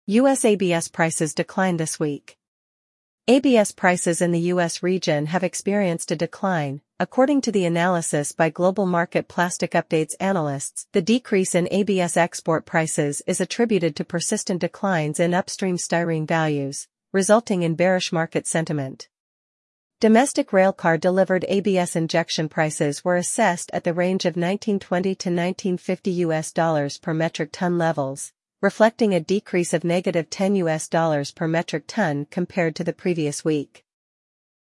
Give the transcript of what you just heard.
U.S. ABS prices declined this week. ABS prices in the U.S. region have experienced a decline, according to the analysis by Global Market Plastic Updates analysts. The decrease in ABS export prices is attributed to persistent declines in upstream styrene values, resulting in bearish market sentiment. Domestic railcar delivered ABS injection prices were assessed at the range of $19.20 to $19.50 per metric ton levels, reflecting a decrease of -$10 per metric ton compared to the previous week.